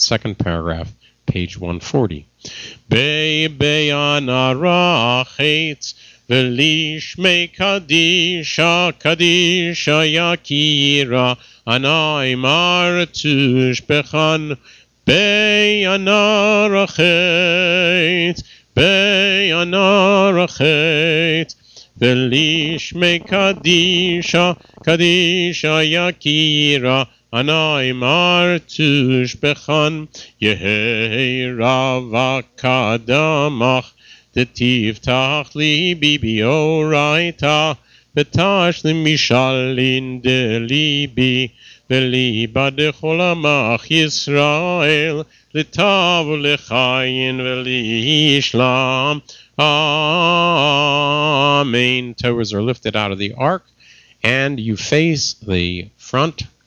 second paragraph, page 140. Be'anara chetz v'lishmei kadisha kadisha yakira anai martush bechan be'anara chetz be'anara chetz v'lishmei kadisha kadisha yakira Anai martush bechan Yehi ravakadamach Detivtach libi bioraita Betash limishalin de libi Veliba de cholamach Yisrael Litav lechayin velishlam Amen. Toes are lifted out of the ark and you face the front